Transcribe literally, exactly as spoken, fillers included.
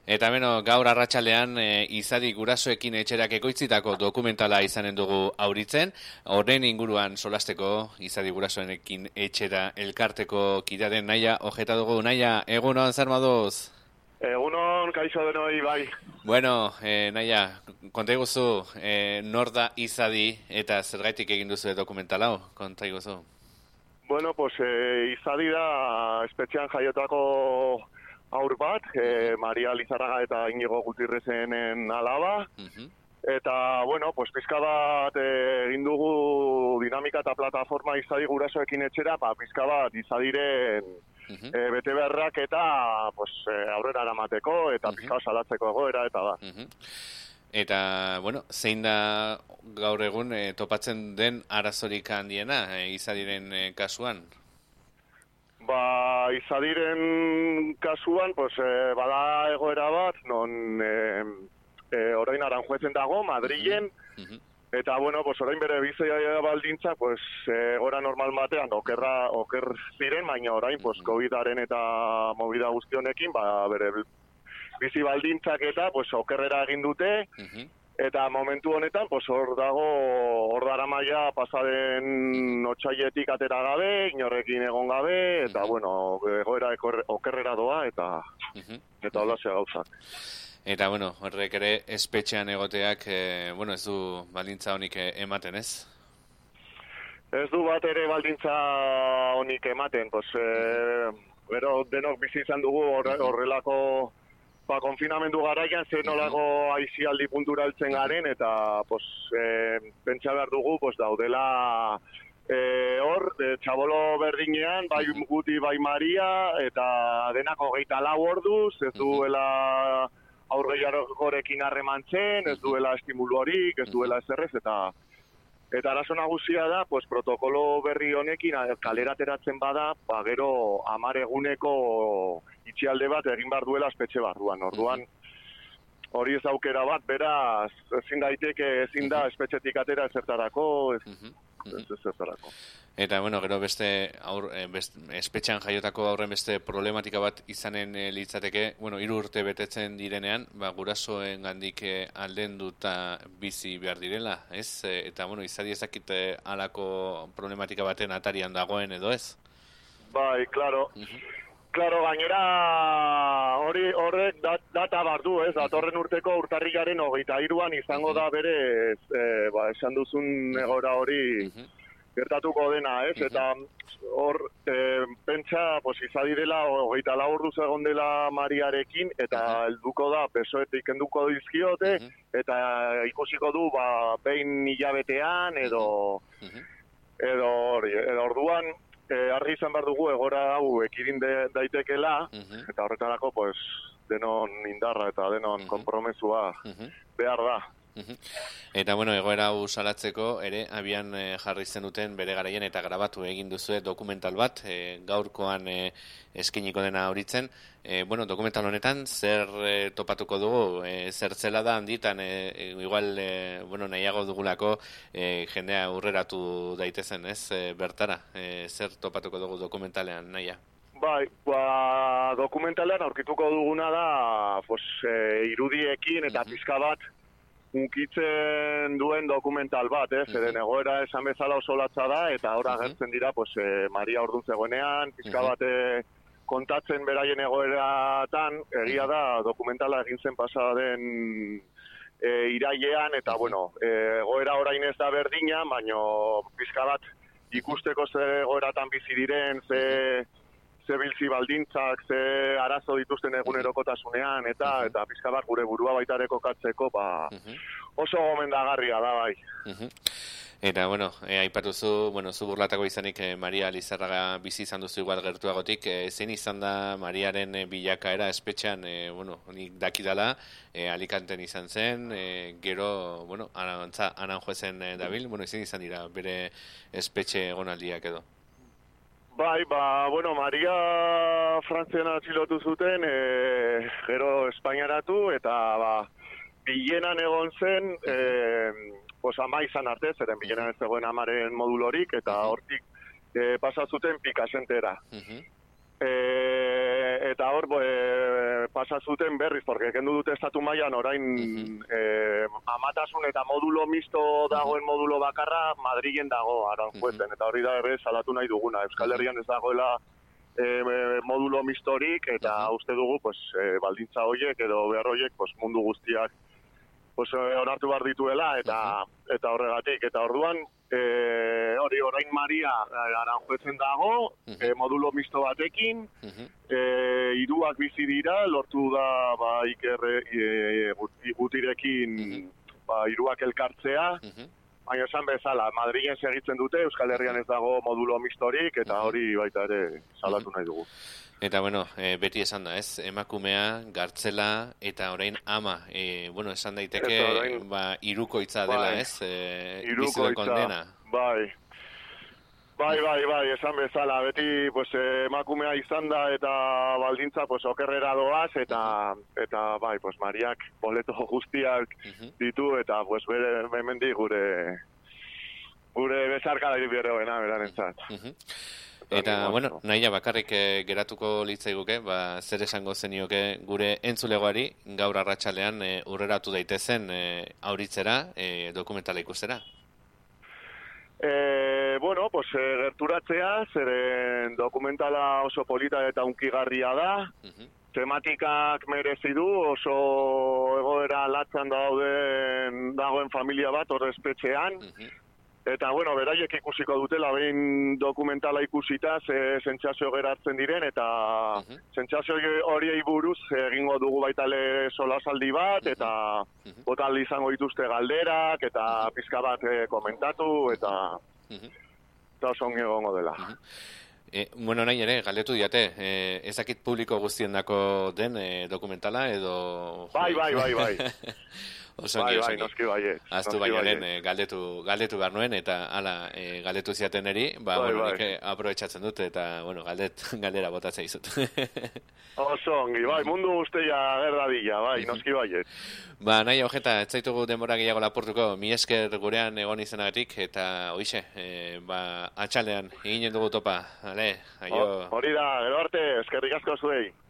Eta beno, gaur arratsaldean e, izadi gurasoekin etxerak ekoitzitako dokumentala izanen dugu auritzen. Horren inguruan solasteko izadi gurasoenekin etxera elkarteko kidaren Naia ojeta dugu. Naia, egunon zer moduz? Egunon, kaixo denoi, bai. Bueno, e, Naia, konta iguzu, e, nor da izadi eta zergaitik egin duzu dokumentala hau? Konta iguzu. Bueno, pues e, izadi da espetxean jaiotako aur bat, e, Maria Lizarraga eta Inigo Gutierrezenen alaba, uh-huh. Eta, bueno, pues pizka bat e, egin dugu dinamika eta plataforma izadi gurasoekin etxera, pa pizka bat izadiren uh-huh. e, bete beharrak eta pues, e, aurrera eramateko eta uh-huh. pizka bat salatzeko egoera eta da. Uh-huh. Eta, bueno, zein da gaur egun e, topatzen den arazorik handiena e, izadiren e, kasuan? Ba, izadiren kasuan, pues, e, bada egoera bat, non e, e, orain Aranjuezen dago, Madrilen, uh-huh. Eta, bueno, pues, orain bere bizia baldintza, pues, egoera normal batean, okerra, oker ziren, baina orain, pues, COVIDaren eta movida guztionekin, ba, bere bizi baldintzak eta, pues, okerrera egin dute, uh-huh. Eta momentu honetan, pues, hor dago, hor dara maia pasaden otsailetik atera gabe, inorrekin egon gabe, eta, uh-huh. bueno, egoera okerrera doa, eta, uh-huh. eta hola zea gauzak. Eta, bueno, horrek ere espetxean egoteak, e, bueno, ez du baldintza honik ematen, ez? Ez du bat ere baldintza honik ematen, pues, e, bero denok bizi izan dugu horrelako... Ba, konfinamendu garaian zer nolako aizialdi puntura heltzen garen, eta pues, e, pentsa behar dugu pues, daudela e, hor, e, txabolo berdinean, bai Guti, bai Maria, eta denako hogeita lau orduz, ez duela aurreiarekin harremantzen, ez duela estimulu horik, ez duela ezerrez, eta eta arazo nagusia da, pues, protokolo berri honekin kalera ateratzen bada, ba, gero hamar eguneko itxialde bat egin behar duela espetxe barruan. Orduan, hori ez aukera bat, beraz, ezin daiteke, ezin da espetxetik atera ezertarako, ez, ez ezertarako. Eta, bueno, gero beste, aur, beste espetxean jaiotako aurren beste problematika bat izanen e, litzateke, bueno, hiru urte betetzen direnean, ba, gurasoen gandik e, aldenduta bizi behar direla, ez? E, eta, bueno, izadi ezakite halako problematika baten atarian dagoen edo ez? Bai, klaro. Uh-huh. Klaro, gainera hori horrek dat, data bardu, ez? Datorren urteko urtarrilaren hogeita hiruan izango uh-huh. da bere, e, ba, esan duzun egora hori... Uh-huh. Gertatuko dena, ez? Uh-huh. Eta hor, e, pentsa, pues, izadirela, hogeita lau orduz egon dela Mariarekin, eta uh-huh. helduko da, besoetik enduko dizkiote, uh-huh. eta ikusiko du, ba, behin hilabetean, edo, uh-huh. edo, edo orduan, e, argi izan behar dugu, egora hau ekidin de, daitekela, uh-huh. eta horretarako, pues, denon indarra eta denon uh-huh. konpromesua uh-huh. behar da. Eta, bueno, egoera hau salatzeko ere abian e, jarri zenuten bere garaien eta grabatu egin duzue dokumental bat, e, gaurkoan e, eskiniko dena horitzen. E, bueno, dokumental honetan zer e, topatuko dugu, e, zer zela da handitan, e, igual e, bueno, nahiago dugulako e, jendea aurreratu daitezen, ez, e, bertara, e, zer topatuko dugu dokumentalean, Naia? Bai, ba, dokumentalean aurkituko duguna da, pues, e, irudiekin eta uh-huh. pizka bat, unkitzen duen dokumental bat, ez? Zeren uh-huh. egoera esan bezala oso latza da, eta ora uh-huh. agertzen dira, pues, eh, Maria ordun zegoenean, pizka uh-huh. bat eh, kontatzen beraien egoeratan, egia da, dokumentala egin zen pasaden eh, irailean, eta, uh-huh. bueno, eh, egoera orain ez da berdina, baino pizka bat ikusteko ze egoeratan bizi diren, ze... Uh-huh. ze bilzi baldintzak, ze arazo dituzten egunerokotasunean, eta uh-huh. eta pizka bat gure burua baitareko katzeko, ba, uh-huh. oso gomendagarria da, bai. Uh-huh. Eta, bueno, e, aipatuzu, bueno, zu burlatako izanik e, Maria Lizarraga bizi izan duzu igual gertuagotik, e, zein izan da Mariaren e, bilakaera espetxean, e, bueno, nik dakidala, e, Alicanten izan zen, e, gero, bueno, Arantza, Aranjuezen e, dabil, bueno, zein izan dira bere espetxe egonaldiak edo? Bai, ba, bueno, Maria Frantzian atxilotu zuten, e, gero Espainiaratu, eta, ba, bilenan egon zen, e, pues, ama izan arte, zeren bilenan ez zegoen amaren modulorik, eta hortik e, pasazuten pikasentera. Uh-huh. E, eta hor, e, pasa zuten berriz, porque kendu dute estatu mailan orain uh-huh. e, amatasun eta modulo misto dagoen uh-huh. modulo bakarra Madrilen dago, Aranjuezen, uh-huh. eta hori da ere salatu nahi duguna. Euskal Herrian ez dagoela e, modulo mistorik, eta uh-huh. uste dugu, pues, e, baldintza horiek edo behar horiek, pues, mundu guztiak pues, onartu behar dituela, eta, uh-huh. eta horregatik, eta orduan, E, hori orain Maria Aranjuezen dago, uh-huh. e, modulo misto batekin, uh-huh. e, hiruak bizi dira, lortu da ba, Iker e, Gutirekin uh-huh. ba, hiruak elkartzea, uh-huh. baina esan bezala, Madrilen segitzen dute, Euskal Herrian ez dago modulo mistorik, eta uh-huh. hori baita ere salatu uh-huh. nahi dugu. Eta, bueno, e, beti esan da, ez? Emakumea, gartzela, eta orain ama. E, bueno, esan daiteke, orain, ba, irukoitza dela, bai, ez? E, irukoitza, bai. Bai, bai, bai, esan bezala. Beti, pues, emakumea izan da, eta baldintza, pues, okerrera doaz, eta, uh-huh. eta bai, pues, Mariak boleto guztiak uh-huh. ditu, eta, pues, bere, hemendik gure, gure bezarkadari beroena, berarentzat. Uh-huh. Eta, bueno, naia bakarrik e, geratuko litzaiguke, ba, zer esango zenioke gure entzulegoari gaur arratsalean e, urreratu daitezen e, auritzera, e, dokumentala ikustera. E, bueno, pues, e, gerturatzea, zeren dokumentala oso polita eta unkigarria da, uh-huh. tematikak merezi du, oso egoera latzan dauden dagoen familia bat horrezpetxean, uh-huh. Eta, bueno, beraiek ikusiko dutela, behin dokumentala ikusita, ze sentsazio geratzen diren, eta uh-huh. sentsazio horiei buruz egingo dugu baitale solasaldi bat, uh-huh. eta uh-huh. botal izango dituzte galderak, eta uh-huh. pizka bat eh, komentatu, eta uh-huh. eta oso ongi egongo dela. Uh-huh. E, bueno, nahi ere, galdetu diate, e, ez dakit publiko guztiendako den e, dokumentala, edo... Bai, bai, bai, bai. Osongi, bai, bai, noski baiet. Aztu bainoaren e, galdetu, galdetu behar nuen, eta ala, e, galdetu ziaten eri, ba, bai, bueno, bai. nik aprobetxatzen dut, eta, bueno, galdet, galdera botatzea izut. Osongi, bai, mundu guztia gerdadilla, bai, noski baiet. Ba, nahi, ojeta, ez zaitugu denbora gehiago lapurtuko, mi esker gurean egon izanagatik, eta, oixe, e, ba, atxaldean, eginen dugu topa, ale, aio. Hori da, gero arte, eskerrik asko zuei.